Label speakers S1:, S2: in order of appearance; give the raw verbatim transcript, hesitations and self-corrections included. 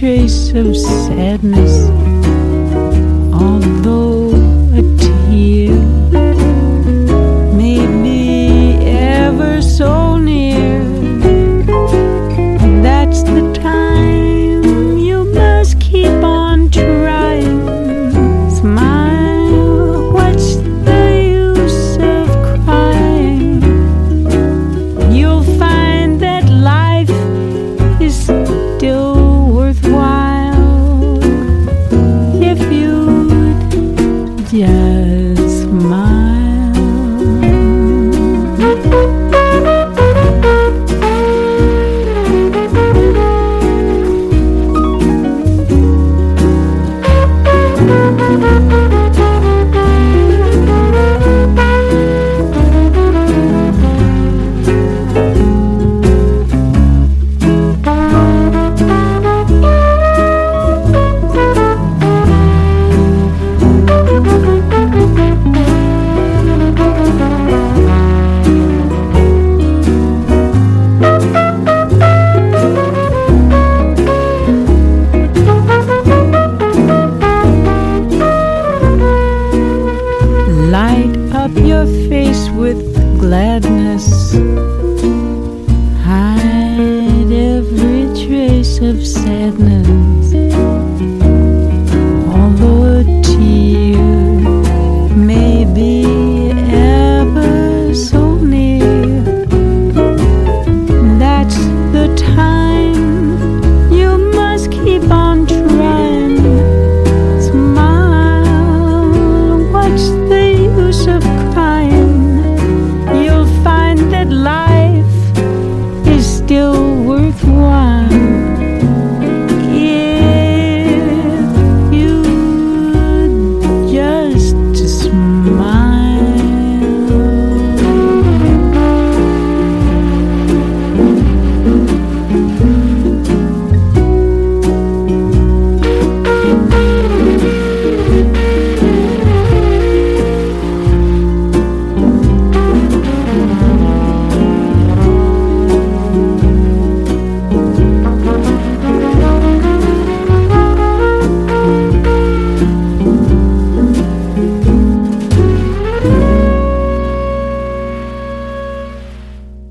S1: trace of sadness, although a tear may be ever so near. That's the time you must keep on trying. Smile, what's the use of crying? You'll find that life is still worthwhile if you'd just smile. Light up your face with gladness, hide every trace of sadness, although a tear may be ever so near. That's the time you must keep on trying. Smile, what's the use of crying? You'll find that life is still worthwhile